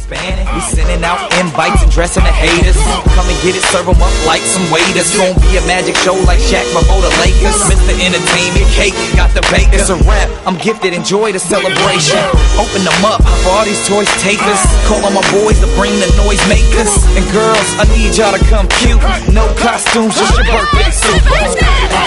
Hispanic. We sending out invites and dressing the haters. Come and get it, serve them up like some waiters. Gonna be a magic show like Shaq before the Lakers. Mr. Entertainment, cake, got the bake. It's a rap, I'm gifted, enjoy the celebration. Open them up, for all these toys take us. Call on my boys to bring the noise makers. And girls, I need y'all to come cute. No costumes, just your birthday suit.